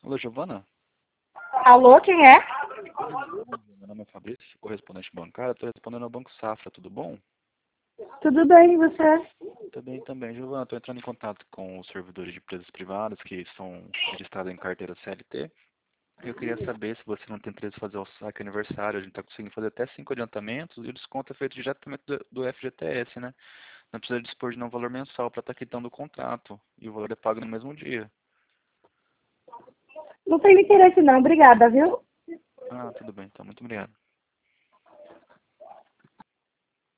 Alô, Giovana? Alô, quem é? Meu nome é Fabrício, correspondente bancário. Estou respondendo ao Banco Safra, tudo bom? Tudo bem, e você? Também, também. Giovana, estou entrando em contato com os servidores de empresas privadas que são registrados em carteira CLT. Eu queria saber se você não tem interesse em fazer o saque aniversário. A gente está conseguindo fazer até 5 adiantamentos e o desconto é feito diretamente do FGTS, né? Não precisa dispor de nenhum valor mensal para estar quitando o contrato. E o valor é pago no mesmo dia. Não tem interesse não, obrigada, viu? Ah, tudo bem, então. Muito obrigado.